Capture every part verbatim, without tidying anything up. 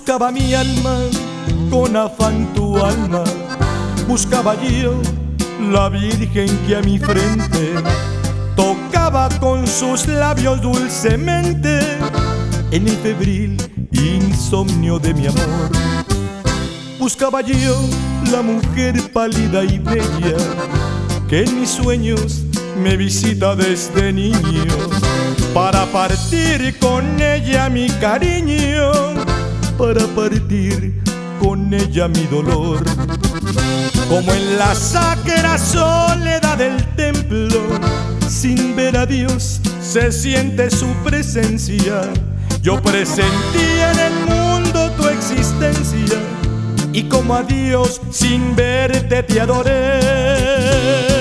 Buscaba mi alma con afán tu alma, buscaba yo la Virgen que a mi frente tocaba con sus labios dulcemente en el febril insomnio de mi amor. Buscaba yo la mujer pálida y bella que en mis sueños me visita desde niño, para partir con ella mi cariño, para partir con ella mi dolor. Como en la sacra soledad del templo, sin ver a Dios se siente su presencia. Yo presentía en el mundo tu existencia, y como a Dios sin verte te adoré.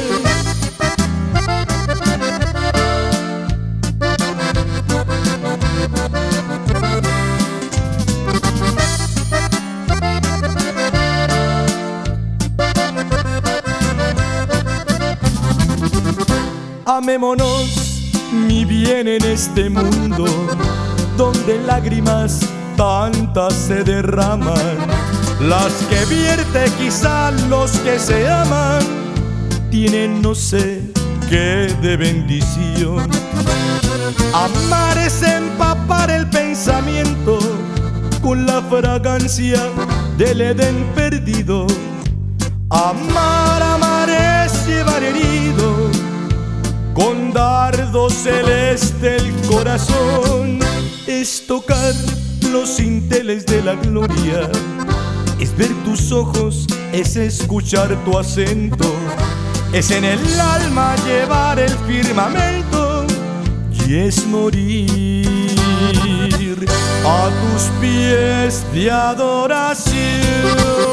Amémonos, mi bien, en este mundo donde lágrimas tantas se derraman, las que vierte quizá los que se aman tienen no sé qué de bendición. Amar es empapar el pensamiento con la fragancia del Edén perdido. Amar, amar es llevar herido con dardo celeste el corazón. Es tocar los cinteles de la gloria, es ver tus ojos, es escuchar tu acento, es en el alma llevar el firmamento, y es morir a tus pies de adoración.